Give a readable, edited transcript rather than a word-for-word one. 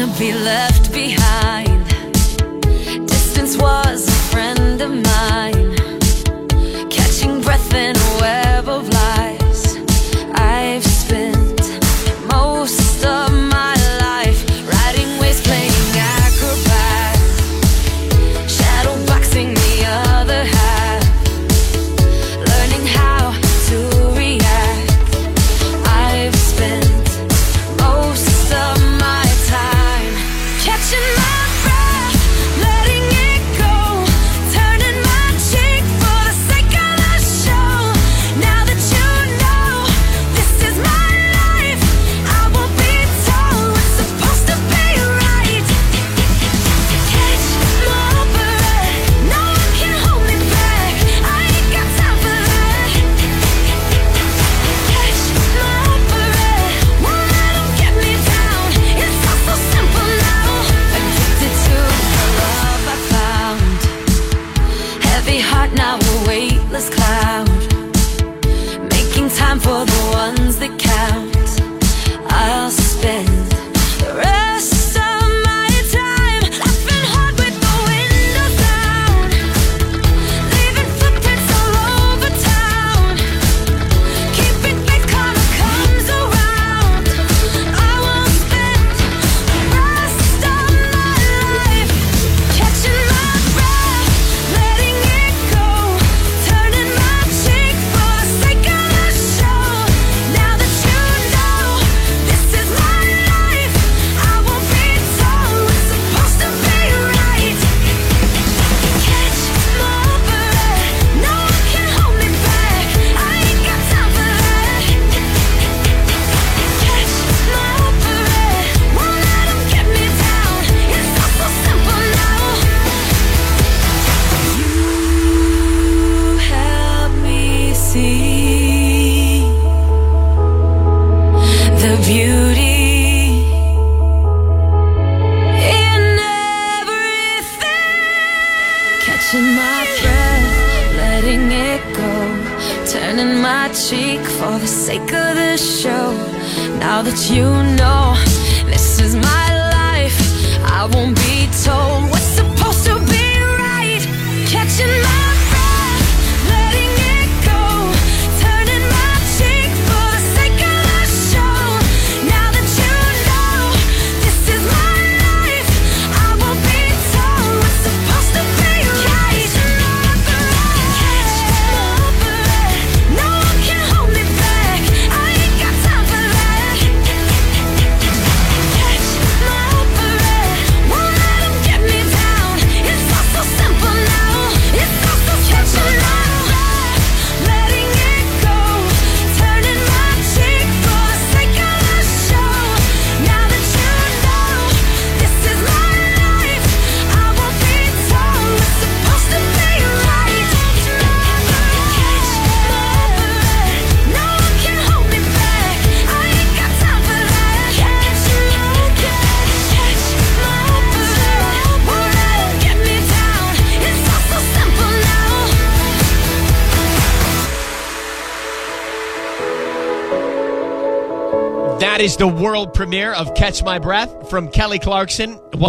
wanna be left behind. Distance was a friend of mine, catching breath in a web of lies. I've spent most of my life riding waves, playing acrobat, shadow boxing the other half, learning how to react. I've spent most of my time catching my breath, letting it go, turning my cheek for the sake of the show. Now that you know this is my life, I won't be told what's supposed to be right. Catch my breath, no one can hold me back, I ain't got time for that. Catch my breath, won't let them get me down, it's all so simple now. Addicted to the love I found, heavy heart now a weightless cloud, making time for the ones that count. I'll spend the rest of my time laughing hard with the windows down, leaving footprints all over town, keeping faith karma comes around. I will spend the rest of my life catching my breath, letting it go, turning my cheek for the sake of the show. Now that you know this is my life, I won't be told what's supposed to be right. Catch my breath, no one can hold me back, I ain't got time for that. Catch my breath, won't let them get me down, it's all so simple now. You help me see the beauty in everything. Catching my breath, letting it go, turning my cheek for the sake of the show. Now that you know this is my life, I won't be told what's supposed to be right. Catching my breath, letting it go, turning my cheek for the sake of the show. Now that you know this is my life, I won't be told what's supposed to be right. Catch my breath, no one can hold me back, I ain't got time for that. Catch my breath, won't let them get me down, it's all so simple now. It's all so catching my breath, letting it go, turning my cheek for the sake of the show. Now that you know this is my life, I won't be told what's supposed to be right. Catch my breath, no one can hold me back, I ain't got time for that. Catch my breath, won't let them get me down, it's all so simple now. That is the world premiere of Catch My Breath from Kelly Clarkson